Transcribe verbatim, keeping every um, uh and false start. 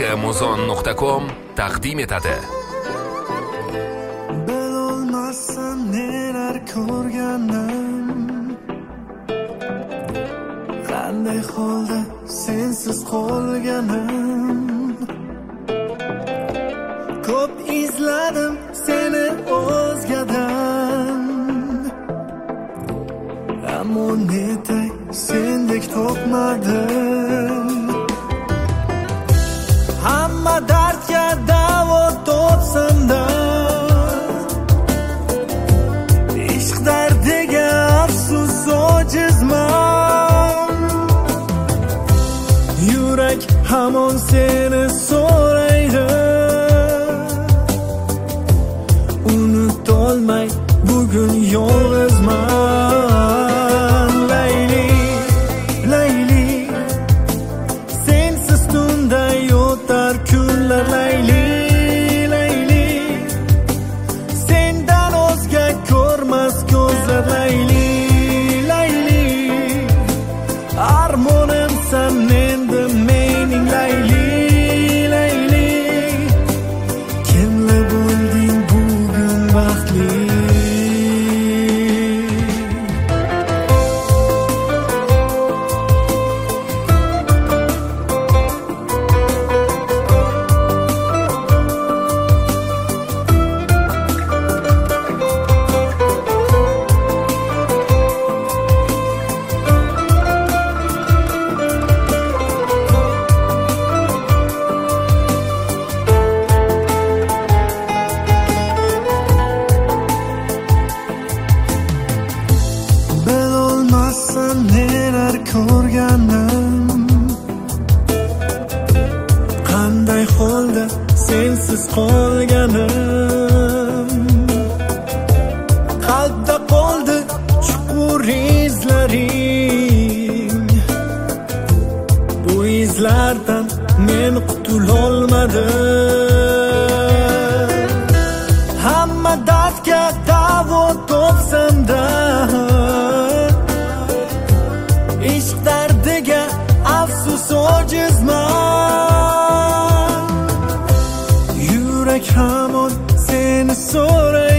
muzon nuqta com taqdim etadi. Bilolmassan nelar ko'rganim, qanday holda sensiz qolganim. Ko'p izladim seni o'zgadan, ammo netay sendek topmadim. Hamma dardga davo topsam-da, ishq dardiga afsus ojizman. Yurak hamon seni so'raydi, unutolmay bugun yolg'izman. Layli, Layli, sensiz tunday o'tar kunlar. Layli, Layli, sendan o'zga ko'rmas ko'zlar. Layli, Layli, armonimsan endi mening. Layli, Layli, kimlar bo'lding bugun baxtli. Bilolmassan nelar ko'rganim, qanday holda sensiz qolganim. Qalbda qoldi chuqur izlaring, bu izlardan men qutulolmadim. Hamma dardga davo topsam-da, ishq dardiga afsus ojizman. Yurak hamon seni so'raydi,